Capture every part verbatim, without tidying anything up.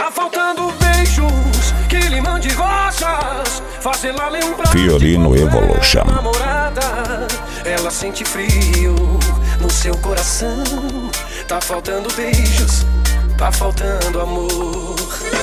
Tá faltando beijos que lhe mande rosas, fazê-la lembrar. Fiorino Evolution. Namorada, ela sente frio no seu coração. Tá faltando beijos, tá faltando amor.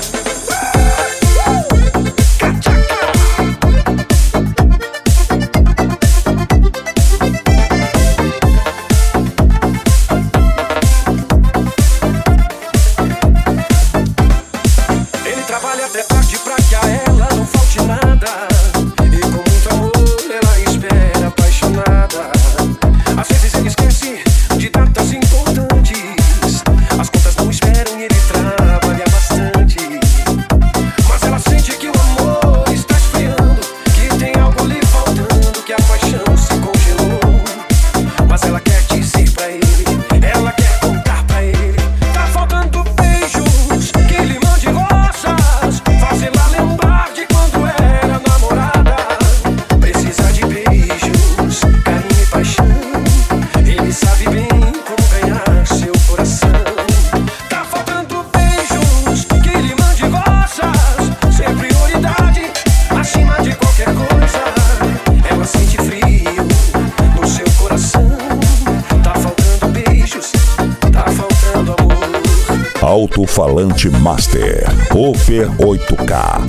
Ele trabalha até tarde pra que a ela não falte nada, e com muito amor ela espera apaixonada. Às vezes ele esquece de datas importantes, as contas não esperam e ele trabalha bastante. Mas ela sente que o amor está esfriando, que tem algo lhe faltando, que a paixão se congelou. Mas ela quer dizer pra ele, ela quer contar pra ele. Tá faltando beijos que lhe mande rosas, fazê-la lembrar de quando era namorada. Precisa de beijos, carinho e paixão, ele sabe bem como ganhar seu coração. Tá faltando beijos que lhe mande rosas, ser prioridade acima de qualquer coisa. Ela sente frio no seu coração. Tá faltando beijos, tá faltando amor. Alto-falante Master Over oito K.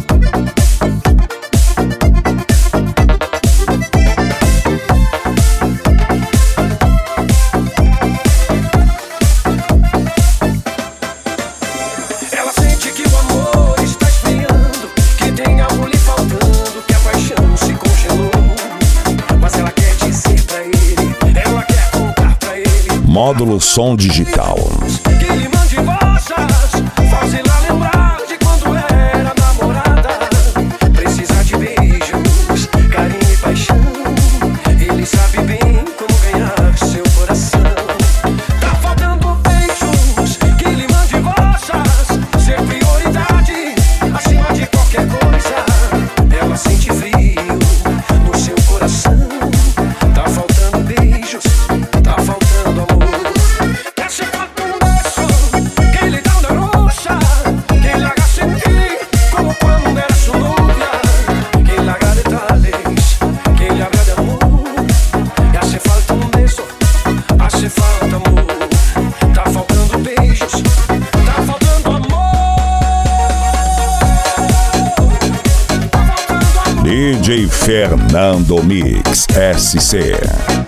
Ela sente que o amor está esfriando, que tem algo lhe faltando, que a paixão se congelou. Mas ela quer dizer pra ele, ela quer contar pra ele. Módulo Som Digital. Que lhe mande rosas, fazê-la lembrar de quando era namorada. Precisa de beijos, carinho e paixão, ele sabe bem como ganhar seu coração. Tá faltando beijos que lhe mande rosas, ser prioridade acima de qualquer coisa. Ela sente frio no seu coração. Tá faltando beijos, tá faltando amor. Esse fato um beijo que lhe dá uma roxa, que lhe haga sentir como quando era sua novia, que lhe haga detalles, que lhe haga de amor. E hace falta um beijo, hace falta amor. Tá faltando beijos, tá faltando amor. Tá faltando amor. D J Fernando Mix S C.